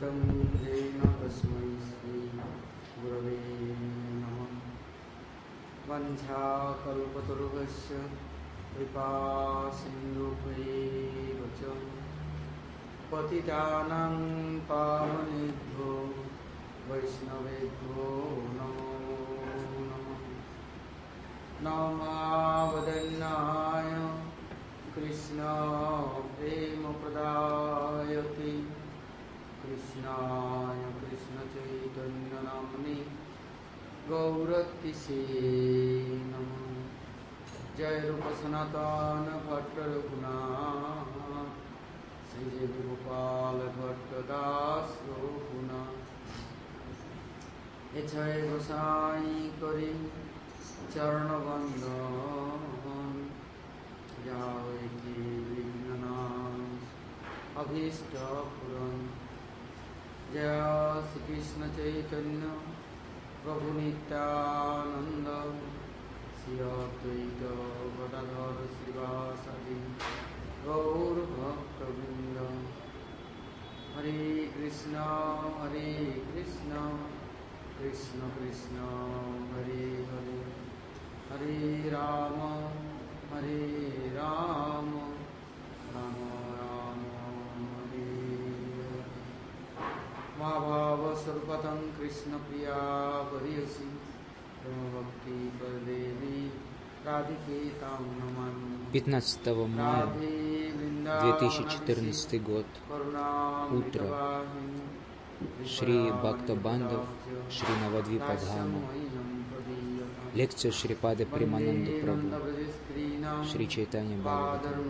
अव्यक्तं येन तस्मै श्री गुरवे नमः। वञ्चाकल्पतरुभ्यश्च कृपासिन्धुभ्यैव च पतितानां पावनेभ्यो वैष्णवेभ्यो नमो नमः। नामावदन्नाय कृष्ण प्रेम प्रदायते कृष्णाय कृष्णचैतन्य नाम्ने गौरतिसे नमः। जय रूप सनातन भट्ट रघुनाथ श्री जय गोपाल भट्ट दास रघुनाथ। एछय गोसाई करी चरण बंदन जाओ की विघ्ननाश अभीष्ट पूरन। जय श्री कृष्ण चैतन्य प्रभु नित्यानंद श्री अद्वैत गदाधर श्रीवासादि गौर भक्तवृंद। हरे कृष्ण कृष्ण कृष्ण हरे हरे हरे राम राम राम हरे हरे। महाभाव स्वरूपतं कृष्ण प्रिया परियसि भक्ति प्रदेवी राधिके तां नमामि। 15 мая 2014 год. Утро. Шри Бхактабандав, Шри Навадвипа Дхама. Лекция Шрипады Премананды Прабhu, Шри Чайтанья Бхагаватам.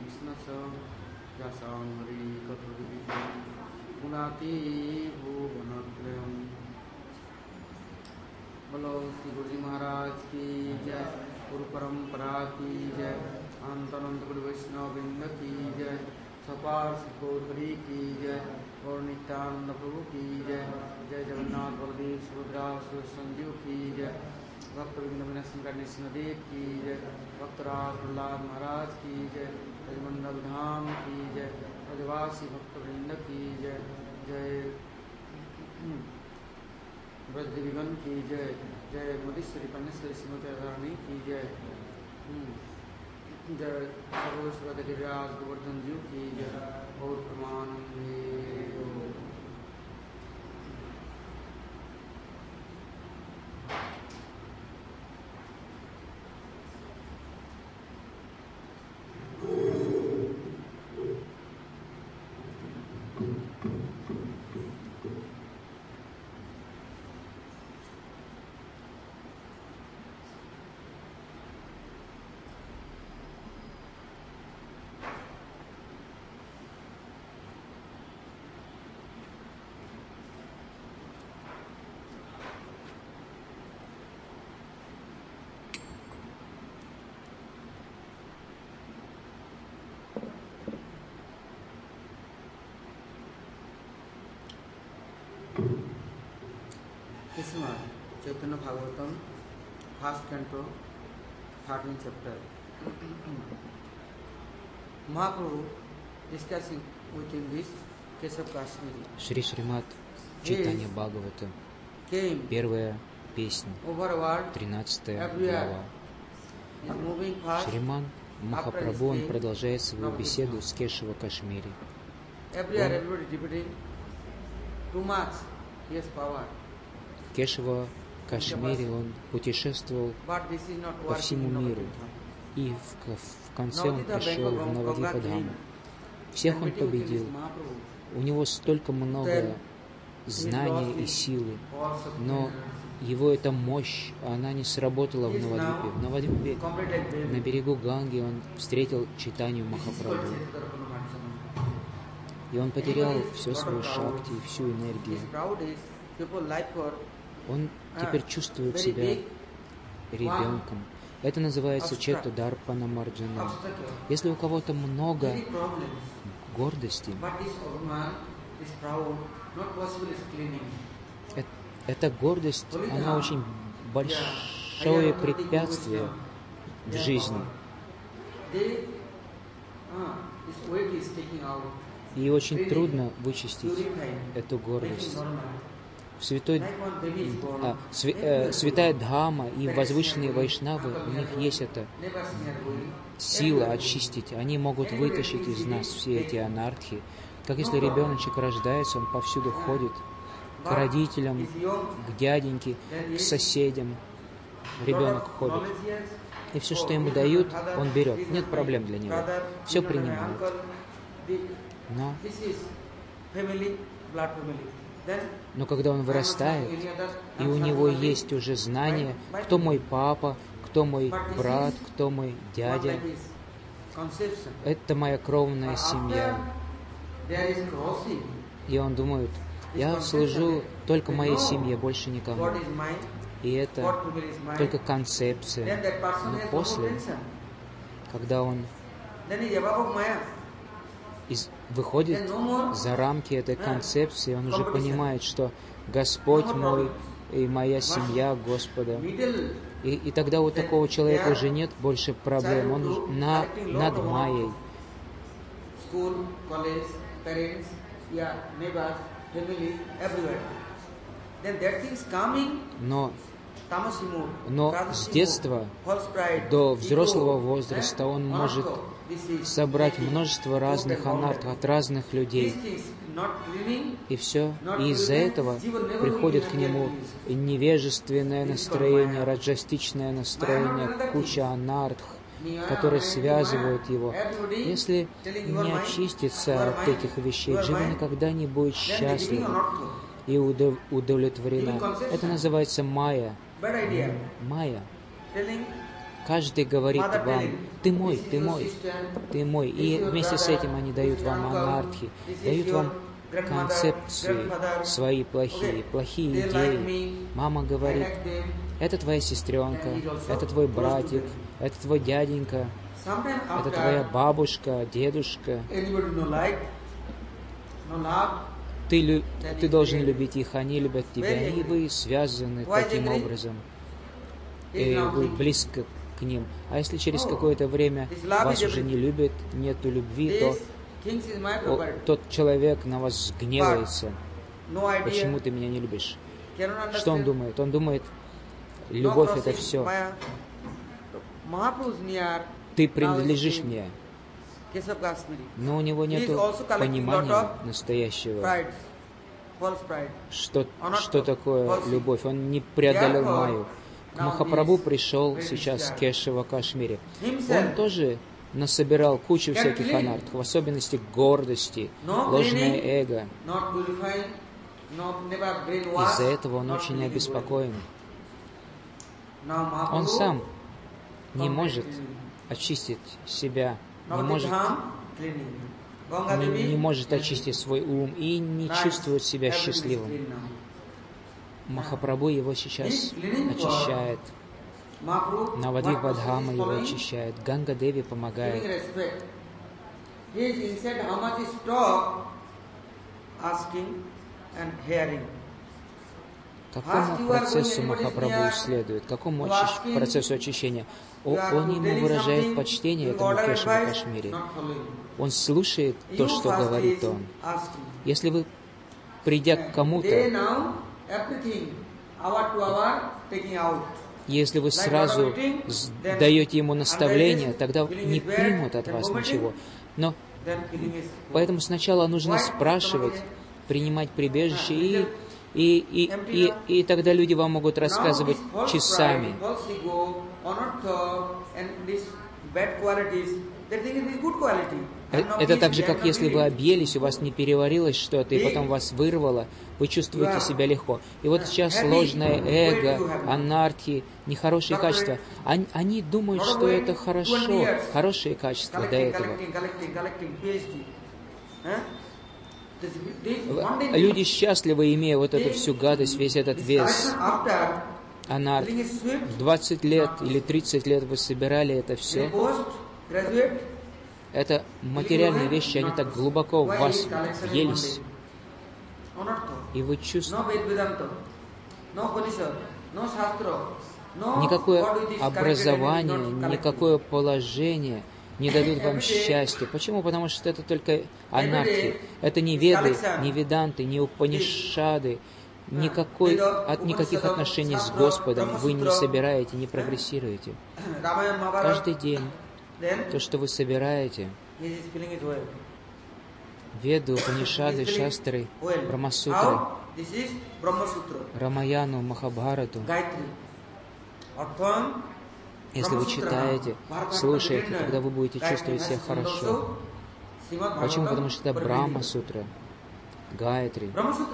बोलो श्री गुरु जी महाराज की जय। गुरु परंपरा की जय। अनंत गुरु वैष्णव वृंद की जय। सपार सिद्धोधरी की जय। और नित्यानंद प्रभु की जय। जय जगन्नाथ बलदेव सुभद्रा संजीव की जय। भक्त वृंद नृसिंहदेव की जय। भक्तराज प्रहलाद महाराज की जय। ब्रजमंडल धाम की जय। ब्रजवासी भक्त वृंद की जय। जय ब्रजदेवीगण की जय। जय मुदीश्वरी पन्नेश्वरी श्रीमती राधारानी की जय। जय सर्वेश्वर दिव्यास गोवर्धन जी की जय। और प्रमानंदे। Chaitanya Bhagavatam first canto 13 chapter. Mahaprabhu discussing with English Keshav Kashmiri. Шри Шримад Чайтанья Бхагавата. Первая песня. 13 глава. Шриман Махапрабху, он продолжает свою беседу с Кешава Кашмири. Кешава Кашмири, он путешествовал по всему миру, и в конце он пришел в Навадвипа Дхаму. Всех он победил. У него столько много знаний и силы, но его эта мощь, она не сработала в Навадвипе. В Навадвипе, на берегу Ганги, он встретил Чайтанью Махапрабху. И он потерял все свое шакти, всю энергию. Он теперь чувствует себя ребенком. Это называется чета дарпана марджана. Если у кого-то много гордости, эта гордость, она очень большое препятствие в жизни. И очень трудно вычистить эту гордость. Святая Дхама и возвышенные вайшнавы, у них есть эта сила очистить. Они могут вытащить из нас все эти анархии. Как если ребеночек рождается, он повсюду ходит, к родителям, к дяденьке, к соседям. Ребенок ходит. И все, что ему дают, он берет. Нет проблем для него. Все принимает. Но когда он вырастает, и у него есть уже знание, кто мой папа, кто мой брат, кто мой дядя, это моя кровная семья. И он думает, я служу только моей семье, больше никому. И это только концепция. Но после, когда он выходит за рамки этой концепции, он уже понимает, что Господь мой и моя семья Господа. И тогда у такого человека уже нет больше проблем. Он над Майей. Но с детства до взрослого возраста он может собрать множество разных анарх от разных людей. И все. И из-за этого приходит к нему невежественное настроение, раджастичное настроение, куча анарх, которые связывают его. Если не очиститься от этих вещей, джива никогда не будет счастлива и удовлетворена. Это называется майя. Майя. Каждый говорит вам, ты мой, ты мой, ты мой. И вместе с этим они дают вам анархи, дают вам концепции свои плохие идеи. Мама говорит, это твоя сестренка, это твой братик, это твой дяденька, это твоя бабушка, дедушка. Ты должен любить их, они любят тебя, и вы связаны таким образом. И вы близко к ним. А если через какое-то время вас уже не любят, нету любви, то тот человек на вас гневается. Почему ты меня не любишь? Что он думает? Он думает, любовь это все. Ты принадлежишь мне. Но у него нет понимания настоящего, что такое любовь. Он не преодолел Майю. К Махапрабху пришел сейчас Кешава в Кашмире. Он тоже насобирал кучу всяких анархов, в особенности гордости, ложное эго. Из-за этого он очень обеспокоен. Он сам не может очистить себя, не может очистить свой ум и не чувствует себя счастливым. Махапрабху его сейчас очищает. Навадвипа Дхама его очищает. Ганга Деви помогает. Какому процессу Махапрабху следует? Какому процессу очищения? Он ему выражает почтение, этому Кешаве в Кашмире. Он слушает то, что говорит он. Если вы, придя к кому-то, если вы сразу даете ему наставление, тогда не примут от вас ничего. Но поэтому сначала нужно спрашивать, принимать прибежище, и тогда люди вам могут рассказывать часами. Это так же, как если вы объелись, у вас не переварилось что-то, и потом вас вырвало, вы чувствуете себя легко. И вот сейчас ложное эго, анархии, нехорошие качества, они думают, что это хорошо, хорошие качества до этого. Люди счастливы, имея вот эту всю гадость, весь этот вес. Анарх. 20 лет или 30 лет вы собирали это все. Это материальные вещи, они так глубоко в вас въелись. И вы чувствуете. Никакое образование, никакое положение не дадут вам счастья. Почему? Потому что это только анархия. Это не веды, не веданты, не упанишады. Никаких отношений с Господом вы не собираете, не прогрессируете. Каждый день то, что вы собираете, Веды, Упанишады, Шастры, Брамасутры, Рамаяну, Махабхарату. Если вы читаете, слушаете, тогда вы будете чувствовать себя хорошо. Почему? Потому что это Брахма-сутра, Гайатри.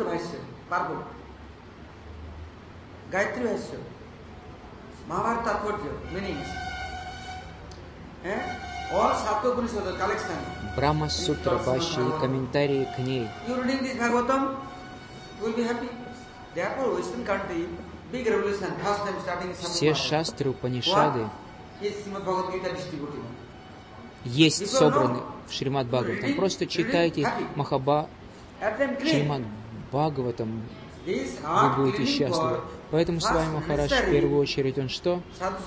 Брахма-сутра, Баши и комментарии к ней. Все шастры, Упанишады есть собраны в Шримад Бхагаватам. Просто читайте Шримад Бхагаватам, вы будете счастливы. Поэтому с вами Махарадж в первую очередь он что?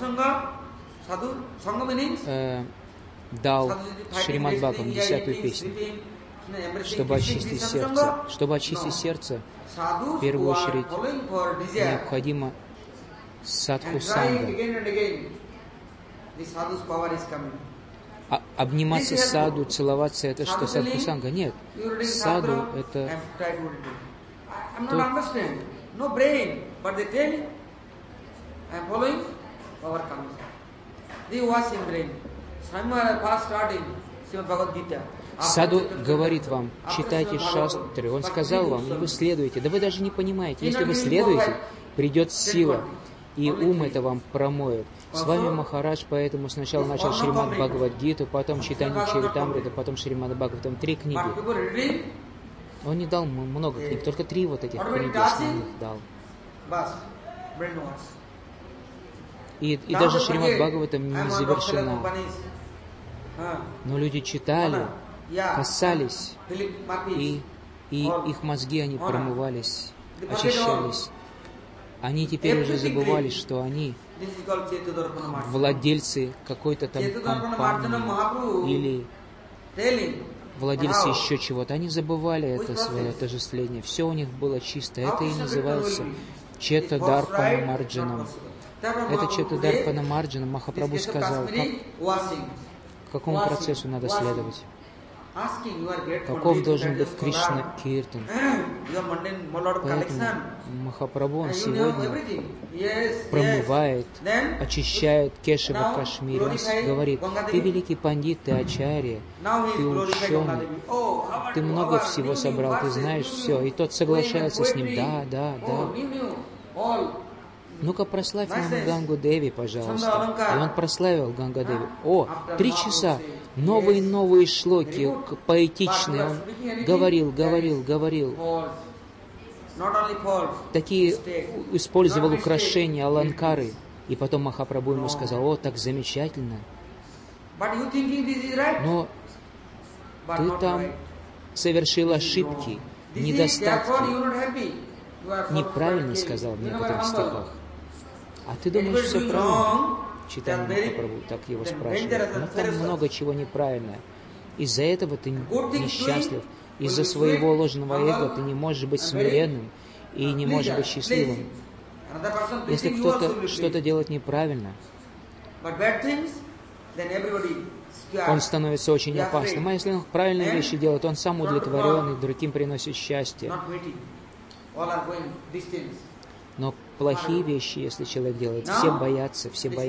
Дал Шримад Бхагаватам 10-ю песню, чтобы очистить сердце. Чтобы очистить сердце, в первую очередь необходимо садху-санга. Обниматься с саду, целоваться — это что, садху-санга? Нет. Саду — это Саду говорит вам, читайте шастры. Он сказал вам, и вы следуете. Да вы даже не понимаете. Если вы следуете, придет сила, и ум это вам промоет. С вами Махарадж, поэтому сначала начал Шримад Бхагавад-гиту, потом читание Чаритамрита, потом Шримад Бхагаватам. 3 книги. Он не дал много книг, только 3 вот этих книги основных дал. И даже Шримад Бхагаватам не завершена. Но люди читали, касались, и их мозги, они промывались, очищались. Они теперь уже забывали, что они владельцы какой-то там компании или владельцы еще чего-то. Они забывали это свое отождествление. Все у них было чисто. Это и называется Четадарпана Марджаном. Это Четадарпана Марджаном. Махапрабху сказал, какому процессу надо следовать. Каков должен быть Кришна Киртан. Поэтому Махапрабху он сегодня промывает, очищает Кешава Кашмири. Он говорит, ты великий пандит, ты ачарья, ты ученый, ты много всего собрал, ты знаешь все. И тот соглашается с ним, да. Ну-ка, прославь нам Гангу Деви, пожалуйста. И он прославил Ганга Деви. 3 часа. Новые шлоки, поэтичные. Он говорил. Такие использовал украшения, аланкары. И потом Махапрабху ему сказал, так замечательно. Но ты там совершил ошибки, недостатки. Неправильно сказал в некоторых стихах. А ты думаешь, все правильно? Читание Махапрабху так его спрашивает. Но там много чего неправильно. Из-за этого ты несчастлив. Из-за своего ложного эго ты не можешь быть смиренным и не можешь быть счастливым. Если кто-то что-то делает неправильно, он становится очень опасным. А если он правильные вещи делает, он сам удовлетворен и другим приносит счастье. Но плохие вещи, если человек делает, все боятся.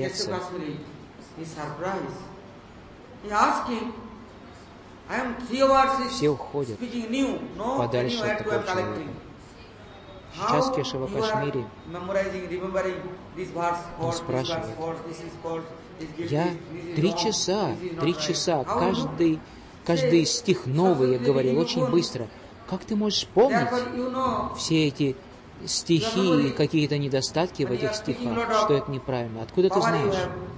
Все уходят подальше от такого человека. Сейчас Кешава Кашмири, он спрашивает, я 3 часа, каждый стих новый я говорил очень быстро. Как ты можешь помнить все эти стихи и какие-то недостатки в этих стихах, что это неправильно? Откуда ты знаешь?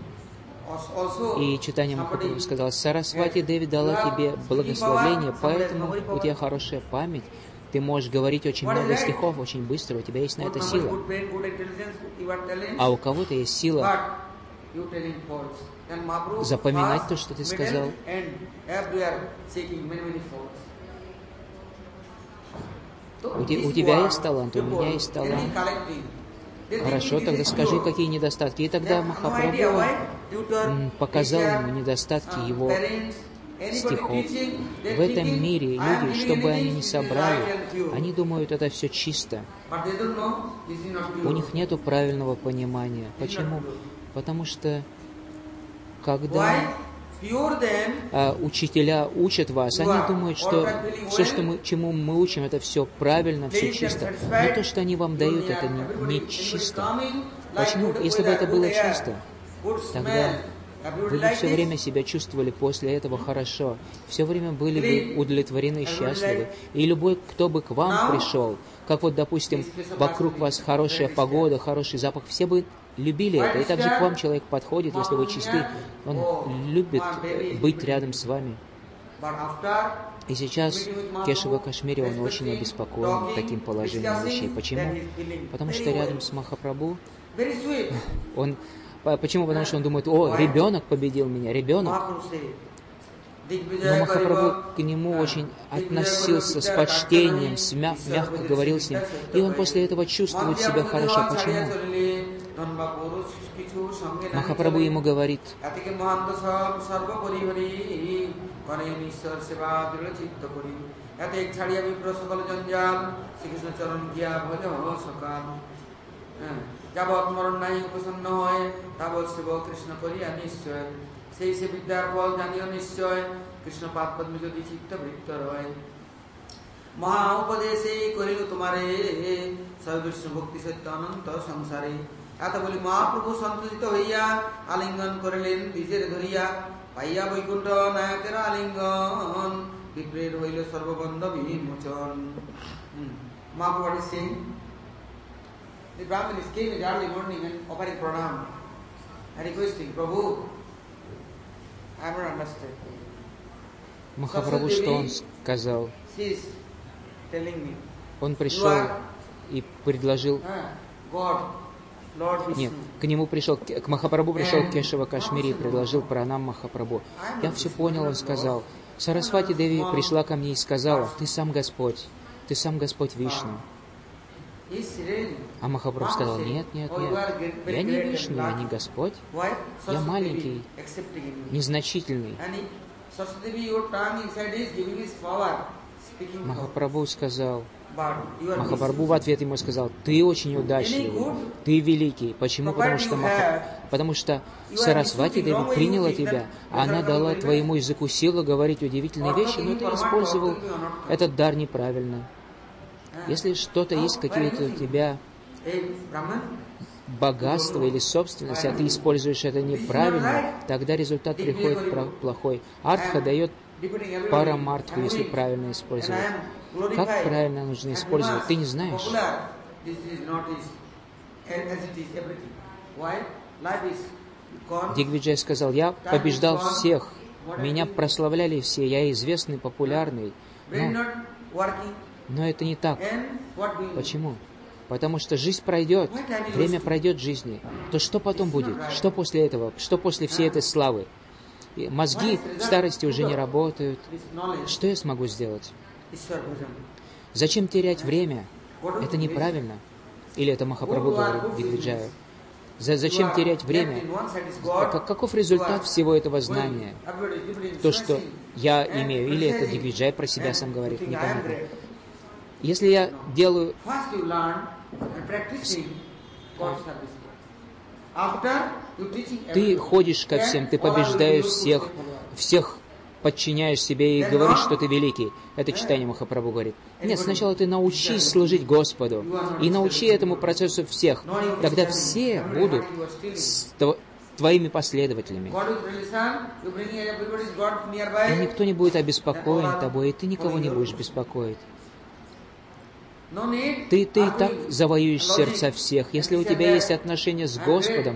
И читание Махапрабху сказал, Сарасвати Деви дала тебе благословение, поэтому у тебя хорошая память. Ты можешь говорить очень много стихов очень быстро, у тебя есть на это сила. А у кого-то есть сила you telling faults. Then Mahaprabhu запоминать first, то, что ты middle, сказал. end, everywhere seeking many faults. У тебя есть талант, у меня есть талант. Хорошо, тогда скажи, какие недостатки. И тогда Махапрабху показал ему недостатки его стихов. В этом мире люди, что бы они ни собрали, они думают, это все чисто. У них нет правильного понимания. Почему? Потому что когда учителя учат вас, они думают, что все, чему мы учим, это все правильно, все чисто. Но то, что они вам дают, это не чисто. Почему? Если бы это было чисто, тогда вы бы все время себя чувствовали после этого хорошо, все время были бы удовлетворены и счастливы. И любой, кто бы к вам пришел, как вот, допустим, вокруг вас хорошая погода, хороший запах, все бы любили это. И также к вам человек подходит, если вы чисты, он любит быть рядом с вами. И сейчас Кешава Кашмири, он очень обеспокоен таким положением вещей. Почему? Потому что рядом с Махапрабху, почему? Потому что он думает, о, ребенок победил меня, ребенок. Но Махапрабху к нему очень относился с почтением, мягко говорил с ним. И он после этого чувствует себя хорошо. Почему? Махапрабху ему говорит, যাবৎ মরণ নাই উপসন্ন হয় তাবৎ শিব কৃষ্ণ করিয়া নিশ্চয় সেই সে বিদ্যার ফল জানিও নিশ্চয় কৃষ্ণ পাদ পদ্মে যদি চিত্ত বৃত্ত রয় মহা উপদেশে করিল তোমারে সর্ববিষ্ণু ভক্তি সত্য অনন্ত সংসারে এত বলি মহাপ্রভু সন্তোষিত হইয়া আলিঙ্গন করিলেন দ্বিজের ধরিয়া পাইয়া বৈকুণ্ঠ নায়কের আলিঙ্গন বিপ্রের হইল সর্ববন্ধ বিমোচন মহাপ্রভু Singh The Brahmanis came in the early morning and offering pranam and requesting, Prabhu, I don't understand. Махапрабху, что он сказал? Он пришел и предложил... Нет, к нему пришел, к Махапрабху пришел Кешава Кашмири и предложил пранам Махапрабху. Я все понял, он сказал. Сарасвати Деви пришла ко мне и сказала, ты сам Господь Вишну. А Махапрабху сказал, нет, я не Вишну, я не Господь, я маленький, незначительный. Махапрабху в ответ ему сказал, ты очень удачливый, ты великий. Почему? Потому что Сарасвати Деви приняла тебя, а она дала твоему языку силу говорить удивительные вещи, но ты использовал этот дар неправильно. Если что-то есть, какие-то у тебя богатство или собственность, а ты используешь это неправильно, тогда результат приходит плохой. Артха дает парамартху, если правильно использовать. Как правильно нужно использовать, ты не знаешь. Дигвиджай сказал, я побеждал всех, меня прославляли все, я известный, популярный, но это не так. Почему? Потому что жизнь пройдет, время пройдет жизни. То что потом будет? Что после этого? Что после всей этой славы? И мозги в старости уже не работают. Что я смогу сделать? Зачем терять время? Это неправильно. Или это Махапрабху говорит Дигвиджаю? Зачем терять время? Каков результат всего этого знания? То, что я имею. Или это Дигвиджай про себя сам говорит? Непонятно. Если я делаю... Ты ходишь ко всем, ты побеждаешь всех подчиняешь себе и говоришь, что ты великий. Это читание Махапрабху говорит. Нет, сначала ты научись служить Господу. И научи этому процессу всех. Тогда все будут твоими последователями. И никто не будет обеспокоен тобой, и ты никого не будешь беспокоить. Ты и так завоюешь сердца всех. Если у тебя есть отношения с Господом,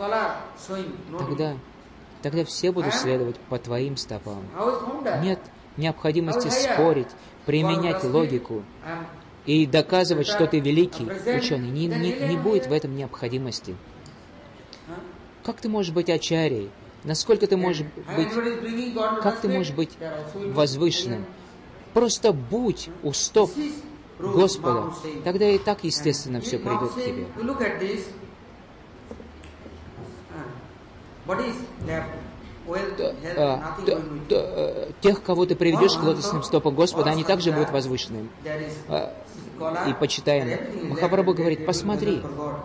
тогда все будут следовать по твоим стопам. Нет необходимости спорить, применять логику и доказывать, что ты великий ученый. Не будет в этом необходимости. Как ты можешь быть ачарьей? Насколько ты можешь быть... Как ты можешь быть возвышенным? Просто будь у стоп Господа. Тогда и так, естественно, все придет к тебе. Тех, кого ты приведешь к лотосным стопам Господа, они также будут возвышенными и почитаемыми. Махапрабху говорит, посмотри,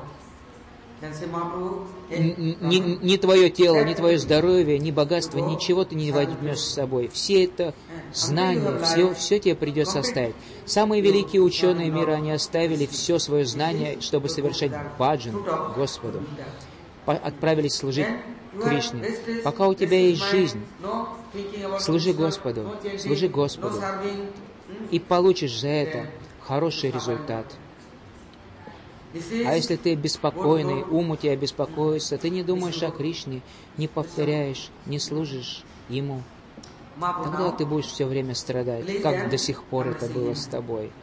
ни твое тело, ни твое здоровье, ни богатство, ничего ты не возьмешь с собой. Все это знания, все тебе придется оставить. Самые великие ученые мира, они оставили все свое знание, чтобы совершать баджан Господу. Отправились служить Кришне. Пока у тебя есть жизнь, служи Господу, и получишь за это хороший результат. А если ты беспокойный, ум у тебя беспокоится, ты не думаешь о Кришне, не повторяешь, не служишь Ему, тогда ты будешь все время страдать, как до сих пор это было с тобой.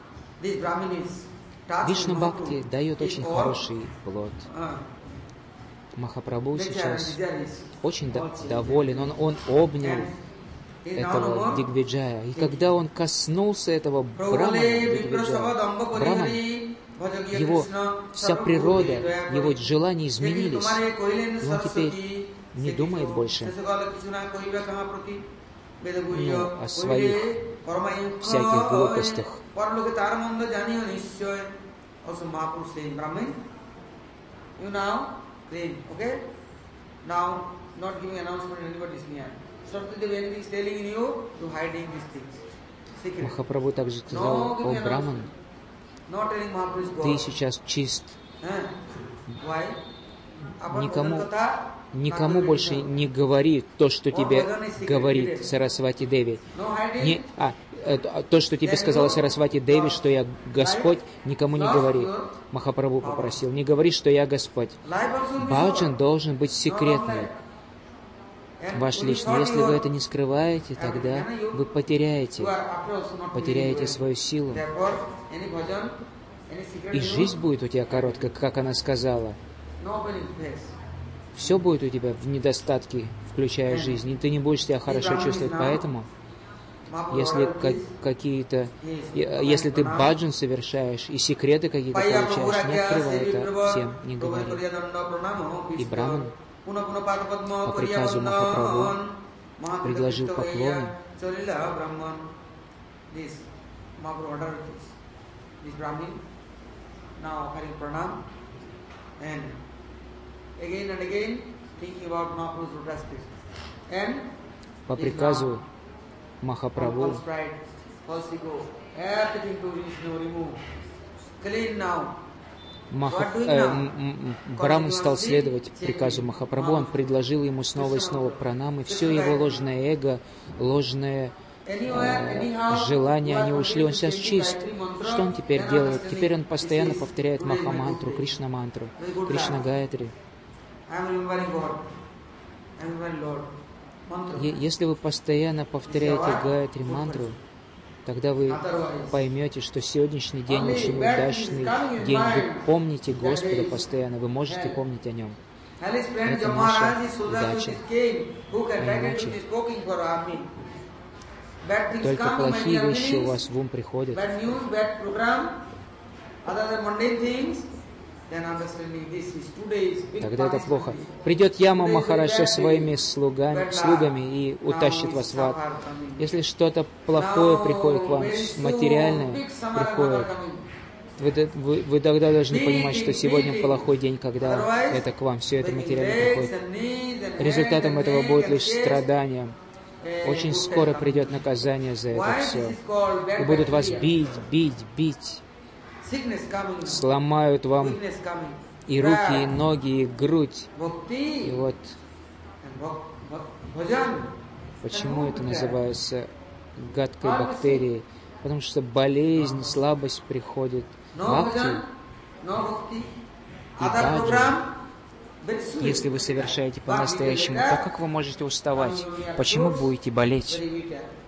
Вишну Бхакти дает очень хороший плод. Махапрабху сейчас очень доволен, он обнял этого Дигвиджая. И когда он коснулся этого Брамана, Браман, его вся природа, его желания изменились. И он теперь не думает больше о своих всяких глупостях. Махапрабху также сказал: «О Браман, ты сейчас чист. Никому больше не говори то, что тебе говорит Сарасвати Деви. То, что тебе сказала Сарасвати Деви, что я Господь, никому не говори». Махапрабху попросил: не говори, что я Господь. Баджан должен быть секретный, ваш личный. Если вы это не скрываете, тогда вы потеряете свою силу. И жизнь будет у тебя короткая, как она сказала. Все будет у тебя в недостатке, включая жизнь, и ты не будешь себя хорошо чувствовать. Поэтому, если ты баджан совершаешь и секреты какие-то получаешь, не открывай это всем, не говори. И Браман по приказу Махапрабху предложил поклоны. По приказу Махапрабху Браман стал следовать приказу Махапрабху, он предложил ему снова и снова пранамы, все его ложное эго, ложное желания, они ушли, он сейчас чист. Что он теперь делает? Теперь он постоянно повторяет Махамантру, Кришна-мантру, Кришна-гаятри. Если вы постоянно повторяете Гаятри-мантру, тогда вы поймете, что сегодняшний день очень удачный день. Вы помните Господа постоянно, вы можете помнить о Нем. Это наша удача. А иначе только плохие вещи у вас в ум приходят. Тогда это плохо. Придет Яма Махарадж со своими слугами и утащит вас в ад. Если что-то плохое приходит к вам, материальное приходит, вы тогда должны понимать, что сегодня плохой день, когда это к вам, все это материально приходит. Результатом этого будет лишь страдание. Очень скоро придет наказание за это все. И будут вас бить. Сломают вам и руки, и ноги, и грудь. И вот почему это называется гадкой бактерией? Потому что болезнь, слабость приходит. Бхакти и баджан. Если вы совершаете по-настоящему, то как вы можете уставать? Почему будете болеть?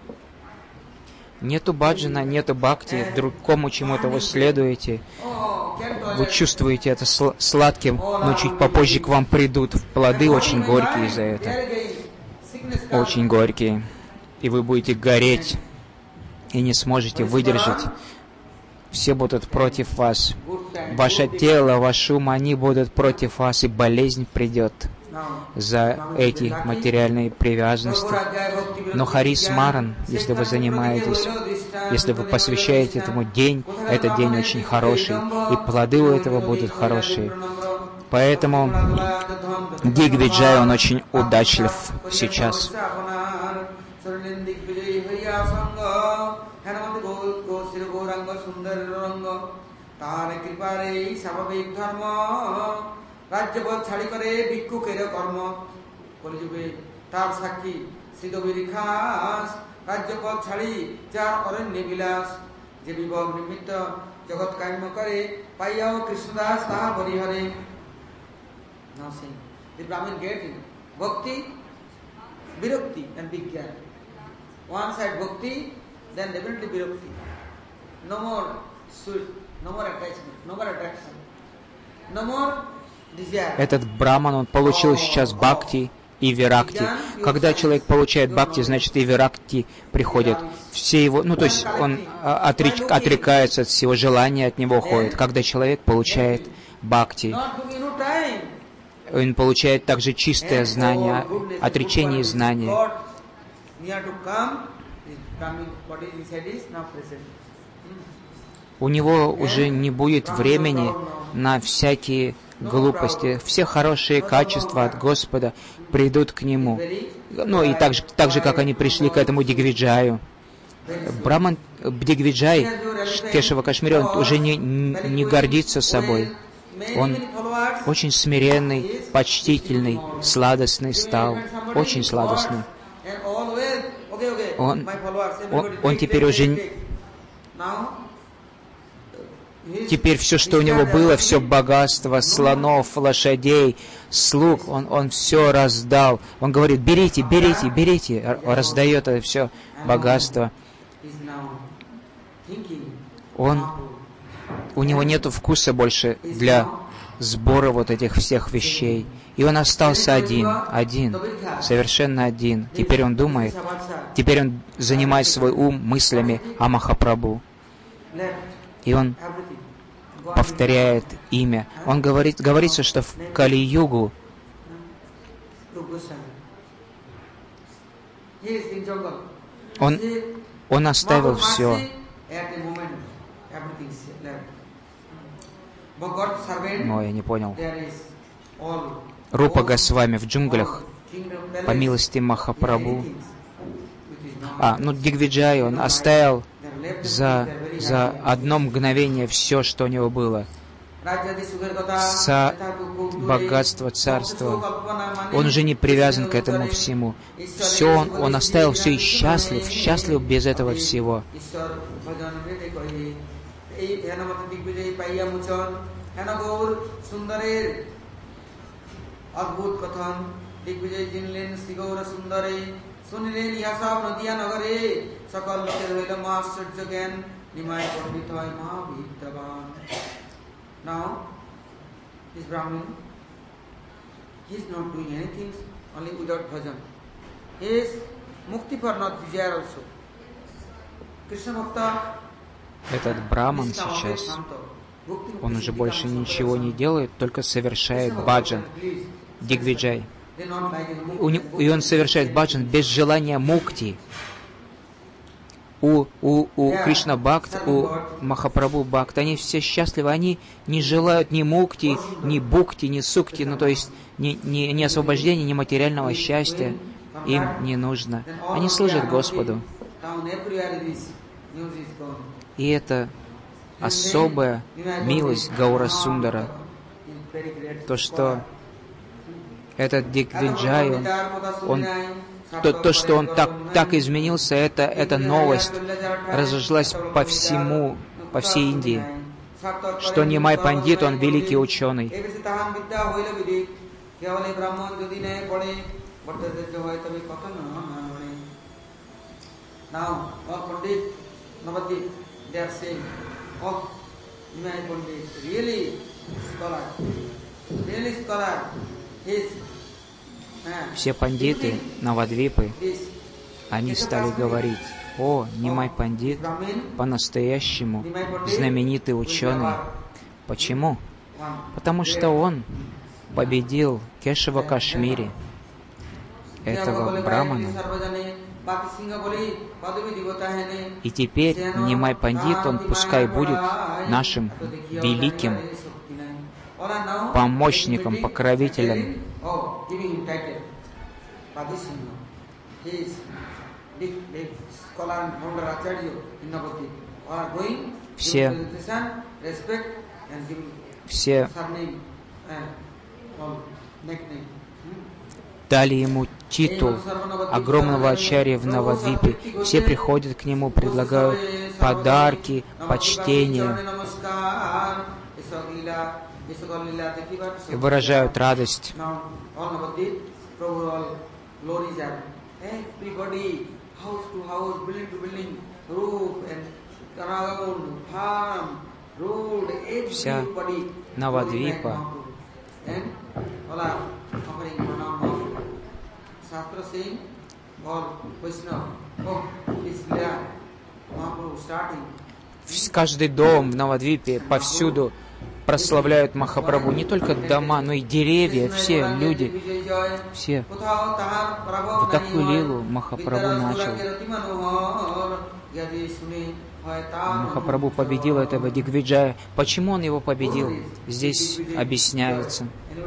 Нету баджана, нету бхакти, другому чему-то вы следуете. вы чувствуете это сладким, но чуть попозже к вам придут плоды очень горькие за это. Очень горькие. И вы будете гореть, и не сможете выдержать. Все будут против вас. Ваше тело, ваш ум, они будут против вас, и болезнь придет за эти материальные привязанности. Но Харис Маран, если вы занимаетесь, если вы посвящаете этому день, этот день очень хороший, и плоды у этого будут хорошие. Поэтому Дигвиджай, он очень удачлив сейчас. রাজ্যপদ ছাড়ি করে ভিক্ষুকের কর্ম কলিযুগে তার সাক্ষী শ্রীদবীর খাস রাজ্যপদ ছাড়ি যার অরণ্যে বিলাস যে বিভব নিমিত্ত জগৎ কাম্য করে পাইয়াও কৃষ্ণদাস তাহা পরিহরে The Brahmin getting bhakti, virakti and vigyan. One side bhakti, then definitely virakti. No more sweet, no more attachment, no more attraction, no more. Этот браман, он получил сейчас бхакти и виракти. Когда человек получает бхакти, значит и виракти приходят. Все его, то есть он отрекается от всего, желания от него уходит. Когда человек получает бхакти, он получает также чистое знание, отречение и знание. У него уже не будет времени на всякие глупости. Все хорошие качества от Господа придут к нему. И так же, как они пришли к этому Дигвиджаю. Браман Дигвиджай, Кешава Кашмири, он уже не гордится собой. Он очень смиренный, почтительный, сладостный стал. Очень сладостный. Он теперь уже... Теперь все, что у него было, все богатство, слонов, лошадей, слуг, он все раздал. Он говорит: берите, берите, берите. Раздает это все богатство. У него нет вкуса больше для сбора вот этих всех вещей. И он остался один, совершенно один. Теперь он думает, теперь он занимает свой ум мыслями о Махапрабху. И он повторяет имя. Говорится, что в Кали-югу он оставил все. Я не понял. Рупа Госвами в джунглях, по милости Махапрабху. Дигвиджай, он оставил за одно мгновение все, что у него было. Богатство, царство. Он уже не привязан к этому всему. Все, он оставил все и счастлив без этого всего. শুনিলেন ইহা সব নদিয়া নগরে সকল লোকের হইল মহাশ্চর্য জ্ঞান নিমায় পণ্ডিত হয় মহাবিদ্যাবান Now this Brahmin, he is not doing anything only without bhajan. He is mukti for not desire also. Krishna Bhakta. Этот браман сейчас, он уже больше ничего не делает, только совершает баджан, Дигвиджай. И он совершает баджан без желания мукти. У Кришна Бхакт, у Махапрабху Бхакт, они все счастливы, они не желают ни мукти, ни бхукти, ни сукти, то есть ни освобождения, ни материального счастья им не нужно. Они служат Господу. И это особая милость Гаура Сундара, то, что этот Дигвиджай, то, что он так изменился, эта новость разошлась по всей Индии, что Нимай Пандит, он великий ученый. Nimai Pandit, really scholar, Все пандиты Навадвипы, они стали говорить: «О, Нимай Пандит, по-настоящему знаменитый ученый». Почему? Потому что он победил Кешава Кашмири, этого брамана. И теперь Нимай Пандит, он пускай будет нашим великим помощником, покровителем. Все дали ему титул огромного ачарьи в Навадвипе. Все приходят к нему, предлагают подарки, почтение, и выражают радость. Вся Навадвипа каждый дом в Навадвипе повсюду прославляют Махапрабху. Не только дома, но и деревья, все люди, все. Вот такую лилу Махапрабху начал. Махапрабху победил этого Дигвиджая. Почему он его победил? Здесь объясняется.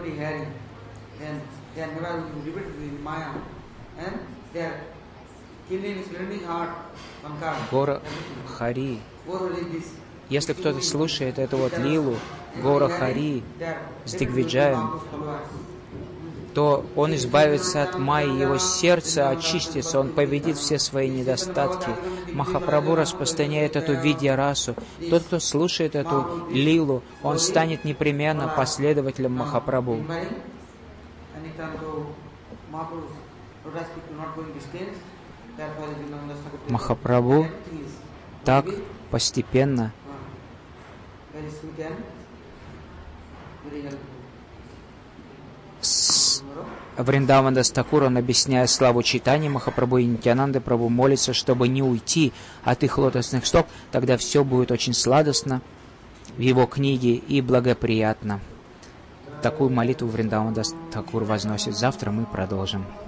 Гора Хари. Если кто-то слушает эту вот лилу Гора Хари с Дигвиджаем, то он избавится от майи, его сердце очистится, он победит все свои недостатки. Махапрабху распространяет эту видья-расу. Тот, кто слушает эту лилу, он станет непременно последователем Махапрабху. Махапрабху так постепенно с Вриндавандас Такур, он, объясняя славу Чайтаньи Махапрабху и Нитьянанды Прабху, молится, чтобы не уйти от их лотосных стоп, тогда все будет очень сладостно в его книге и благоприятно. Такую молитву Вриндавандас Такур возносит. Завтра мы продолжим.